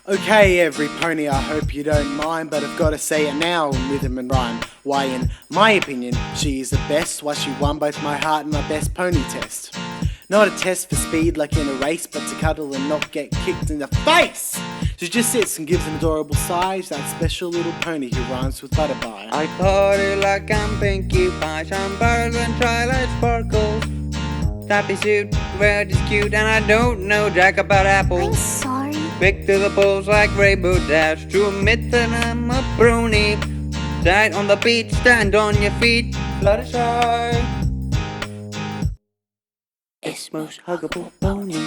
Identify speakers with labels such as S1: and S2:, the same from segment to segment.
S1: Okay, every pony, I hope you don't mind, but I've got to say it now in rhythm and rhyme. Why, in my opinion, she is the best. Why, she won both my heart and my best pony test. Not a test for speed like in a race, but to cuddle and not get kicked in the face. She just sits and gives an adorable sigh. That special little pony who rhymes with butterfly.
S2: I party like I'm Pinkie Pie, shine brighter than twilight sparkles. Tappy suit, red is cute, and I don't know jack about
S3: I'm
S2: apples.
S3: sorry.
S2: Big to the poles like Rainbow Dash. To admit that I'm a brony. Died on the beach, stand on your feet. Fluttershy is most huggable pony.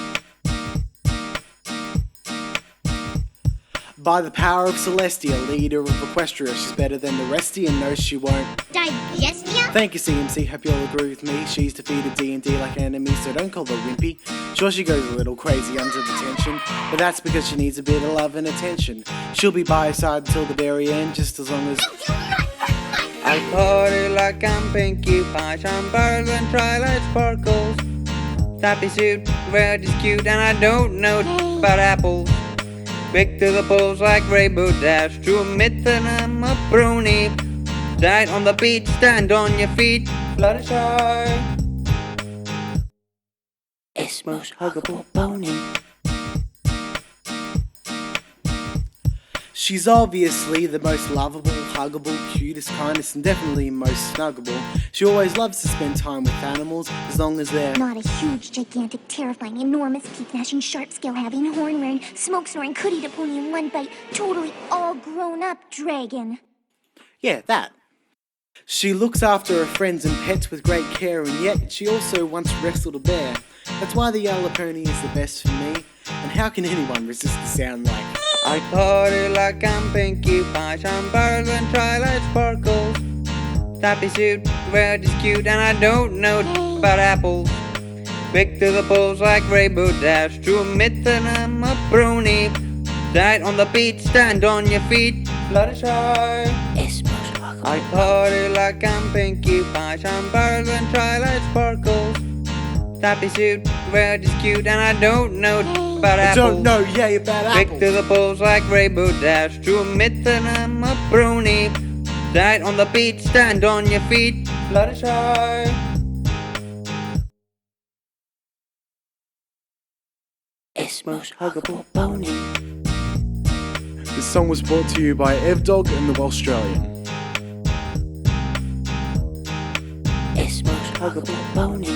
S1: By the power of Celestia, leader of Equestria, she's better than the resty and knows she won't.
S3: Digestia?
S1: Thank you, CMC, hope you all agree with me. She's defeated D&D like enemies, so don't call her wimpy. Sure, she goes a little crazy under the tension, but that's because she needs a bit of love and attention. She'll be by her side until the very end, just as long as...
S2: I party like I'm Pinkie Pie, shine brighter than twilight sparkles. Tappy suit, red is cute, and I don't know about apples. Big to the poles like Rainbow Dash. To admit that I'm a brony. Died on the beach, stand on your feet. Fluttershy is most huggable pony.
S1: She's obviously the most lovable, huggable, cutest, kindest, and definitely most snuggable. She always loves to spend time with animals, as long as they're...
S3: Not a huge, gigantic, terrifying, enormous, teeth-gnashing, sharp-scale having, horn-wearing, smoke-snoring, could-eat a pony in one bite, totally all grown-up dragon.
S1: Yeah, that. She looks after her friends and pets with great care, and yet she also once wrestled a bear. That's why the yellow pony is the best for me. And how can anyone resist the sound like...
S2: I party like I'm Pinkie Pie, shine brighter than twilight sparkles. Tappy suit, red is cute, and I don't know about apples. Big to the poles like Rainbow Dash. To admit that I'm a brony. Died on the beach, stand on your feet. Fluttershy is most huggable. I party like I'm Pinkie Pie, shine brighter than twilight sparkles. Tappy suit, red is cute, and I don't know about
S1: I
S2: apples.
S1: don't know yay about
S2: Big
S1: apples.
S2: to the poles like Rainbow Dash. To admit that I'm a brony. Died on the beach, stand on your feet. Fluttershy is most huggable pony.
S1: This song was brought to you by Evdog and the Welshtralian.
S2: Is most huggable pony.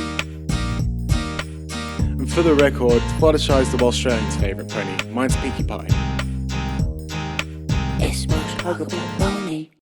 S1: And for the record, Fluttershy is the Welshtralian's favourite pony. Mine's Pinkie Pie.
S2: Is most huggable pony.